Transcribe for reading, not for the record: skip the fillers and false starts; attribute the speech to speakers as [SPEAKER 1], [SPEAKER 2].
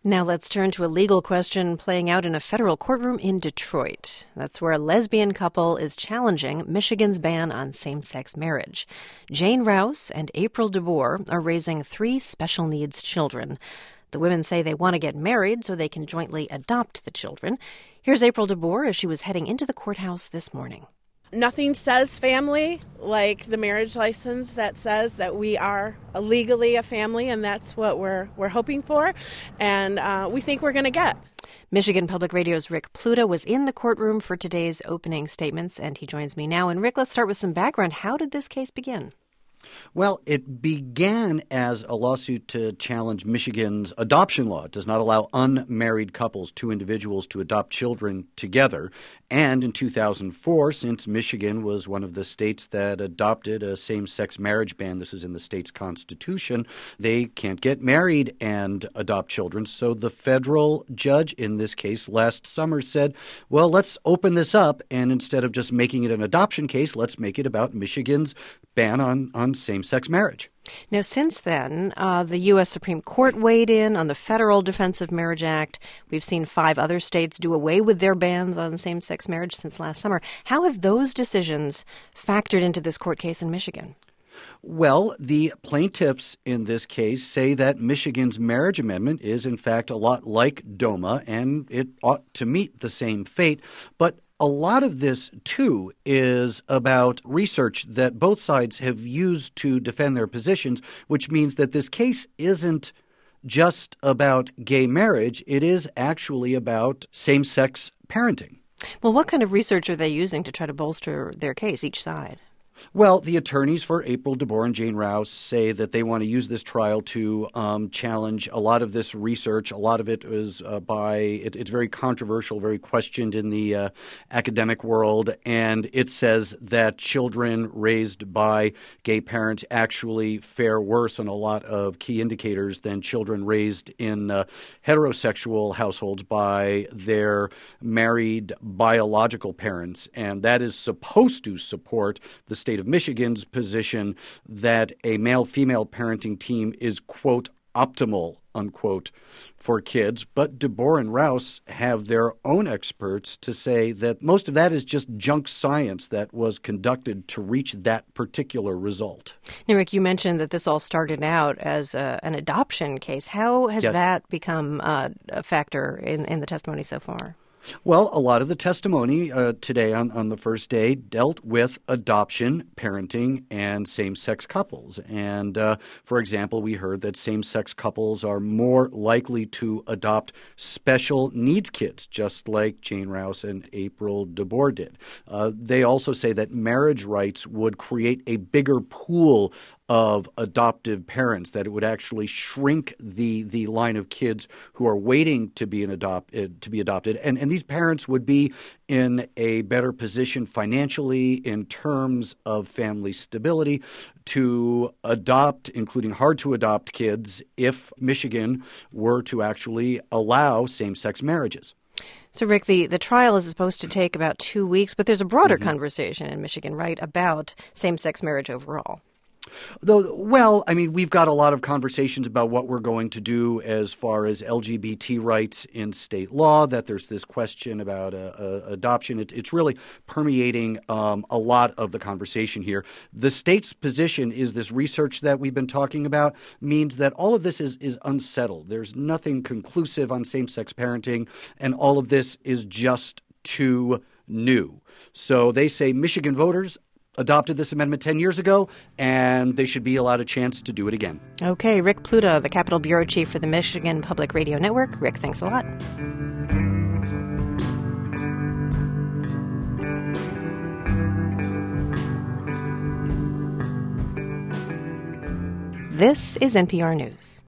[SPEAKER 1] Now let's turn to a legal question playing out in a federal courtroom in Detroit. That's where a lesbian couple is challenging Michigan's ban on same-sex marriage. Jane Rouse and April DeBoer are raising 3 special needs children. The women say they want to get married so they can jointly adopt the children. Here's April DeBoer as she was heading into the courthouse this morning.
[SPEAKER 2] Nothing says family like the marriage license that says that we are legally a family, and that's what we're hoping for, and we think we're going to get.
[SPEAKER 1] Michigan Public Radio's Rick Pluta was in the courtroom for today's opening statements, and he joins me now. And Rick, let's start with some background. How did this case begin?
[SPEAKER 3] Well, it began as a lawsuit to challenge Michigan's adoption law. It does not allow unmarried couples, 2 individuals, to adopt children together. And in 2004, since Michigan was one of the states that adopted a same-sex marriage ban, this is in the state's constitution, they can't get married and adopt children. So the federal judge in this case last summer said, well, let's open this up, and instead of just making it an adoption case, let's make it about Michigan's ban on same-sex marriage.
[SPEAKER 1] Now, since then, the U.S. Supreme Court weighed in on the Federal Defense of Marriage Act. We've seen 5 other states do away with their bans on same-sex marriage since last summer. How have those decisions factored into this court case in Michigan?
[SPEAKER 3] Well, the plaintiffs in this case say that Michigan's marriage amendment is, in fact, a lot like DOMA, and it ought to meet the same fate. But a lot of this, too, is about research that both sides have used to defend their positions, which means that this case isn't just about gay marriage. It is actually about same-sex parenting.
[SPEAKER 1] Well, what kind of research are they using to try to bolster their case, each side?
[SPEAKER 3] Well, the attorneys for April DeBoer and Jane Rouse say that they want to use this trial to challenge a lot of this research. A lot of it is it's very controversial, very questioned in the academic world, and it says that children raised by gay parents actually fare worse on a lot of key indicators than children raised in heterosexual households by their married biological parents, and that is supposed to support the state of Michigan's position that a male-female parenting team is, quote, optimal, unquote, for kids. But DeBoer and Rouse have their own experts to say that most of that is just junk science that was conducted to reach that particular result.
[SPEAKER 1] Now, Rick, you mentioned that this all started out as an adoption case. How has that become a factor in the testimony so far?
[SPEAKER 3] Well, a lot of the testimony today on the first day dealt with adoption, parenting, and same-sex couples. And, for example, we heard that same-sex couples are more likely to adopt special needs kids, just like Jane Rouse and April DeBoer did. They also say that marriage rights would create a bigger pool of adoptive parents, that it would actually shrink the line of kids who are waiting to be adopted. And these parents would be in a better position financially in terms of family stability to adopt, including hard-to-adopt kids, if Michigan were to actually allow same-sex marriages.
[SPEAKER 1] So, Rick, the trial is supposed to take about 2 weeks, but there's a broader conversation in Michigan, right, about same-sex marriage overall.
[SPEAKER 3] Well, I mean, we've got a lot of conversations about what we're going to do as far as LGBT rights in state law, that there's this question about adoption. It's really permeating a lot of the conversation here. The state's position is this research that we've been talking about means that all of this is unsettled. There's nothing conclusive on same-sex parenting, and all of this is just too new. So they say Michigan voters adopted this amendment 10 years ago, and they should be allowed a chance to do it again.
[SPEAKER 1] Okay, Rick Pluta, the Capitol Bureau Chief for the Michigan Public Radio Network. Rick, thanks a lot. This is NPR News.